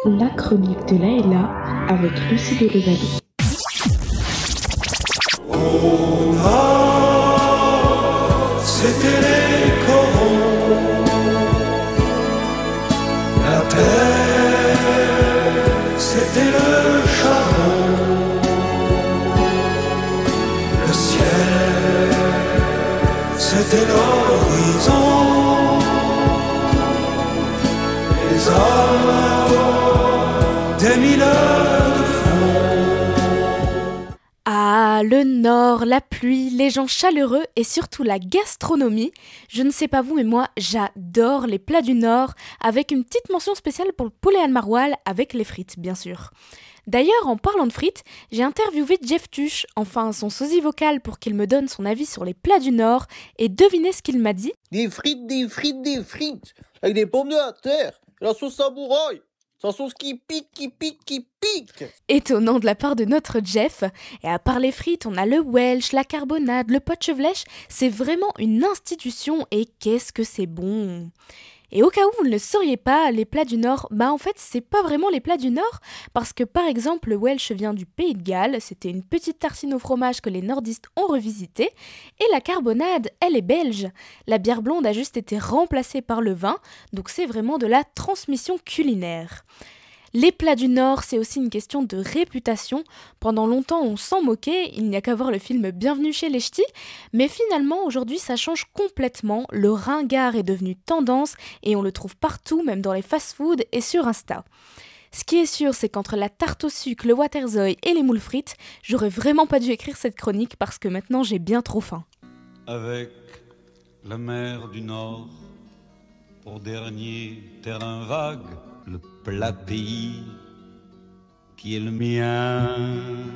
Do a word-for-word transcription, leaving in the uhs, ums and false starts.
La chronique de Laëla avec Lucie Delevalle. On a, c'était les corons, la terre, c'était le charbon, le ciel, c'était l'horizon, les hommes, des mineurs de fond. Ah, le nord, la pluie, les gens chaleureux et surtout la gastronomie. Je ne sais pas vous, mais moi, j'adore les plats du nord, avec une petite mention spéciale pour le poulet al maroual avec les frites, bien sûr. D'ailleurs, en parlant de frites, j'ai interviewé Jeff Tuch, enfin son sosie vocal, pour qu'il me donne son avis sur les plats du nord, et devinez ce qu'il m'a dit. Des frites, des frites, des frites, avec des pommes de terre, la sauce samouraï. C'est une sauce qui pique, qui pique, qui pique. Étonnant de la part de notre Jeff. Et à part les frites, on a le Welsh, la carbonade, le pot de chevelèche. C'est vraiment une institution et qu'est-ce que c'est bon. Et au cas où vous ne le sauriez pas, les plats du Nord, bah en fait c'est pas vraiment les plats du Nord, parce que par exemple le Welsh vient du Pays de Galles, c'était une petite tartine au fromage que les nordistes ont revisité, et la carbonade, elle est belge. La bière blonde a juste été remplacée par le vin, donc c'est vraiment de la transmission culinaire. Les plats du Nord, c'est aussi une question de réputation. Pendant longtemps, on s'en moquait, il n'y a qu'à voir le film Bienvenue chez les Ch'tis, mais finalement, aujourd'hui, ça change complètement. Le ringard est devenu tendance et on le trouve partout, même dans les fast-foods et sur Insta. Ce qui est sûr, c'est qu'entre la tarte au sucre, le waterzooi et les moules frites, j'aurais vraiment pas dû écrire cette chronique parce que maintenant, j'ai bien trop faim. Avec la mer du Nord, pour dernier terrain vague, le plat pays qui est le mien.